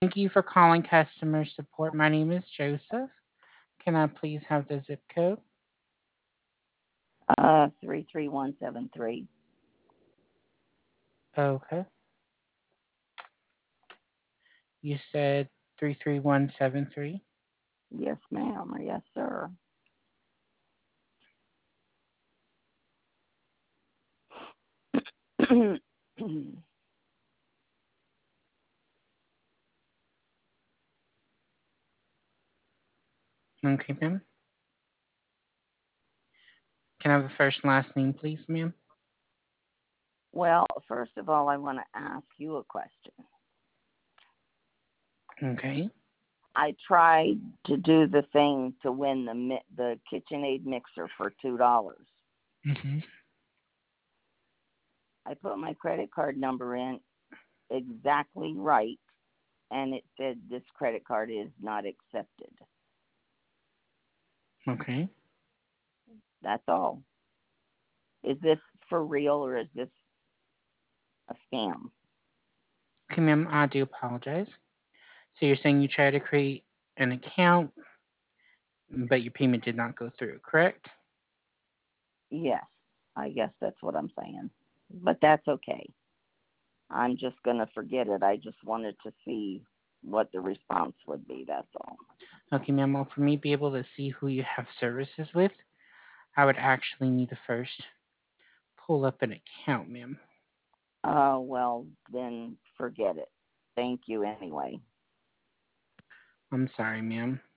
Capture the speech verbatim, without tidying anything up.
Thank you for calling customer support. My name is Joseph. Can I please have the zip code? Uh, three three one seven three. Okay. You said three three one seven three. Yes, ma'am. Yes, sir. Okay, ma'am. Can I have the first and last name, please, ma'am? Well, first of all, I want to ask you a question. Okay. I tried to do the thing to win the mi- the KitchenAid mixer for two dollars. Mm-hmm. I put my credit card number in exactly right, and it said this credit card is not accepted. Okay. That's all. Is this for real or is this a scam? Okay, ma'am. I do apologize. So you're saying you tried to create an account, but your payment did not go through, correct? Yes, I guess that's what I'm saying. But that's okay. I'm just going to forget it. I just wanted to see what the response would be. That's all. Okay, ma'am. Well, for me to be able to see who you have services with, I would actually need to first pull up an account, ma'am. Uh, well, then forget it. Thank you anyway. I'm sorry, ma'am.